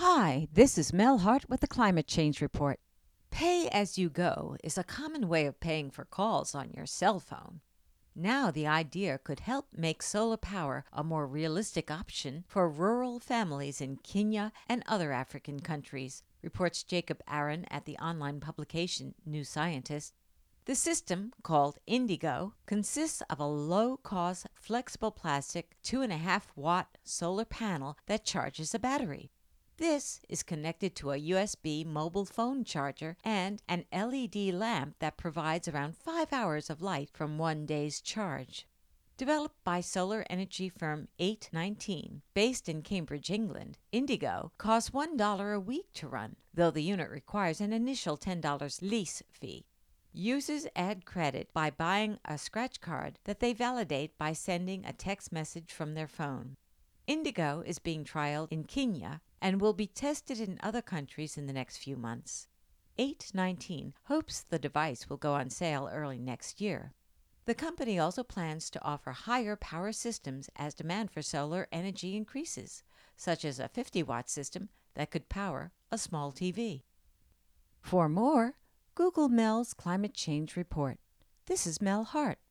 Hi, this is Mel Hart with the Climate Change Report. Pay as you go is a common way of paying for calls on your cell phone. Now, the idea could help make solar power a more realistic option for rural families in Kenya and other African countries, reports Jacob Aaron at the online publication New Scientist. The system, called Indigo, consists of a low-cost, flexible plastic 2.5-watt solar panel that charges a battery. This is connected to a USB mobile phone charger and an LED lamp that provides around 5 hours of light from one day's charge. Developed by solar energy firm 819, based in Cambridge, England, Indigo costs $1 a week to run, though the unit requires an initial $10 lease fee. Users add credit by buying a scratch card that they validate by sending a text message from their phone. Indigo is being trialed in Kenya and will be tested in other countries in the next few months. 819 hopes the device will go on sale early next year. The company also plans to offer higher power systems as demand for solar energy increases, such as a 50-watt system that could power a small TV. For more, Google Mel's Climate Change Report. This is Mel Hart.